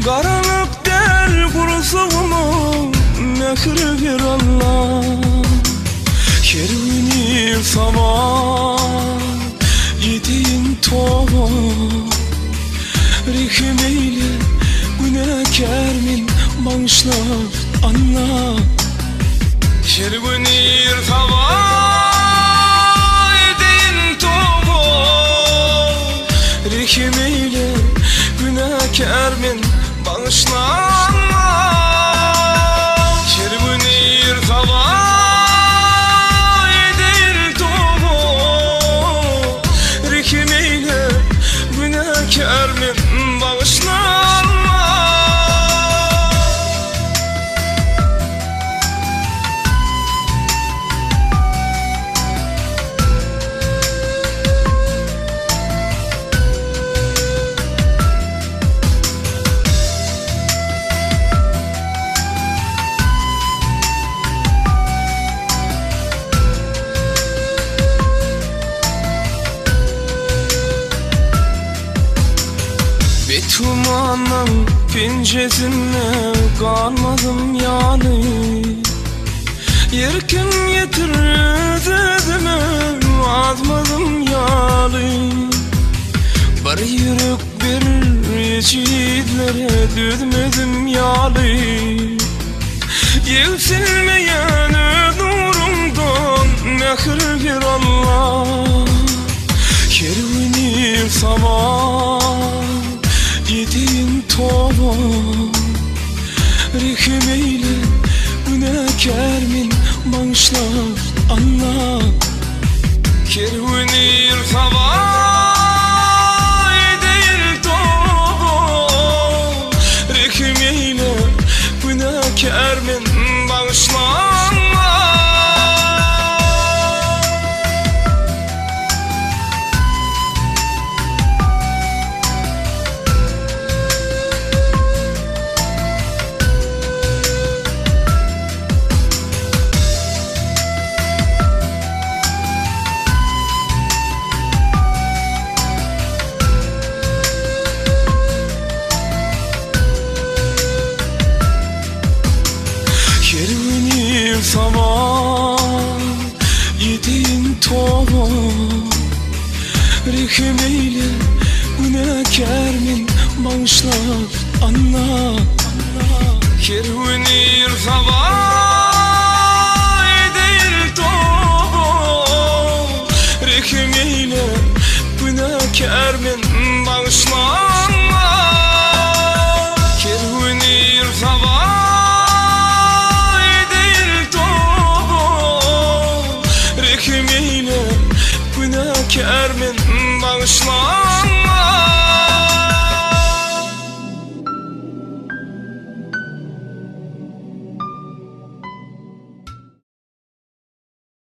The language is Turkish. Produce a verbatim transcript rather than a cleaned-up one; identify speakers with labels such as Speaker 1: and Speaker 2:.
Speaker 1: Karanlık del kurusuğumu mehri bir Allah. Kervinir zaman yediğin tova Rihmeyle günahkarmin bağışla Allah. Kervinir zaman yediğin tova Rihmeyle günahkarmin bağışla Allah. Kervinir zaman Kermin bağışla Tumanın pincesine kalmadım yani. Yerken getirir dedime atmadım yalı. Bir yürek bir yiğitlere düdmedim yalı. Yükselmeyen nurumdan mehir bir Allah. Kervinir zaman yediğin tova Rihmeyle günahkarmin bağışla Allah. Kervinir zaman yediğin tova Rihmeyle günahkarmin bağışla Allah. Kervinir zaman yediğin tova Rihmeyle günahkarmin bağışla Allah. Kervinir zaman yediğin tova Rihmeyle günahkarmin bağışla